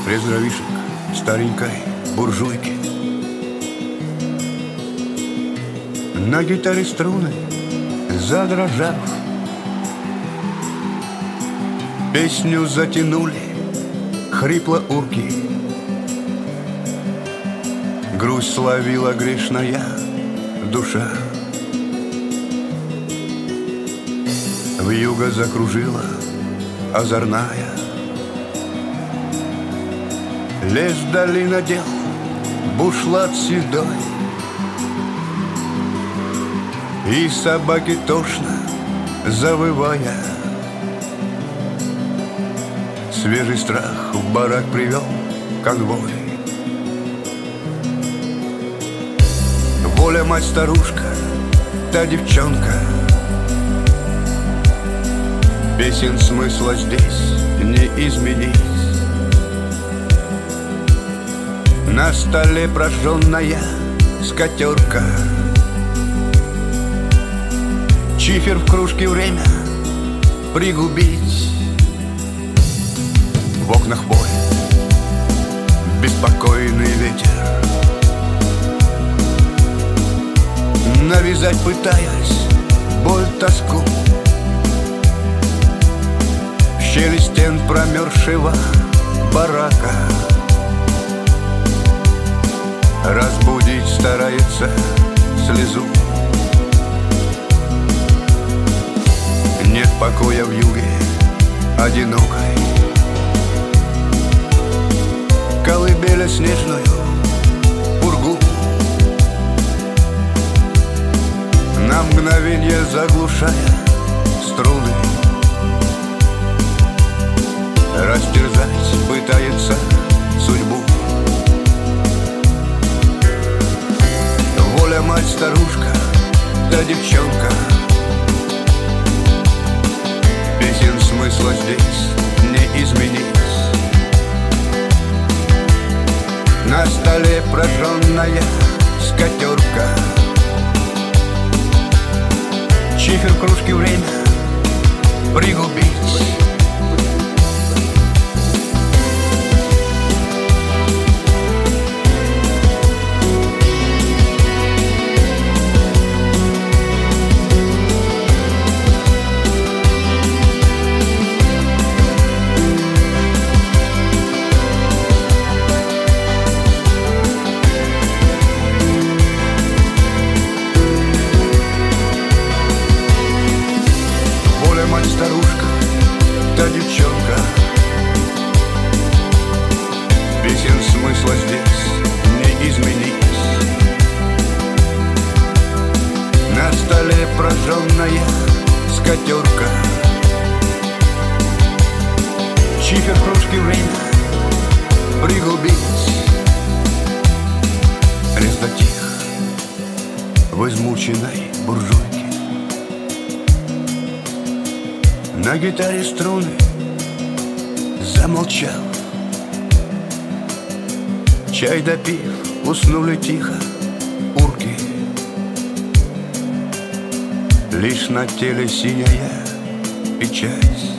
Рездровишек старенькой буржуйки. На гитаре струны задрожав, песню затянули хрипло урки. Грусть словила грешная душа. Вьюга закружила озорная. Лес вдали надел бушлат седой, и собаки тошно завывая. Свежий страх в барак привел конвой. Воля, мать-старушка, та девчонка. Песен смысла здесь не изменить. На столе прожженная скатерка. Чифер в кружке, время пригубить. В окнах боль, беспокойный ветер. Навязать пытаясь боль, тоску. В щели стен промерзшего барака разбудить старается слезу. Нет покоя в юге одинокой. Колыбеля снежную пургу на мгновенье заглушая струны. Растерзать пытается судьбу. Воля, мать-старушка, да девчонка. Песен смысла здесь не изменить. На столе прожженная скатерка. Чифер в кружке, время пригубить. Мать-старушка, та девчонка. Песен смысла здесь не изменить. На столе прожженная скатерка. Чифер в кружке, время пригубить. Лес дотих в измученной буржуйке. На гитаре струны замолчал. Чай допив, уснули тихо урки. Лишь на теле синяя печать.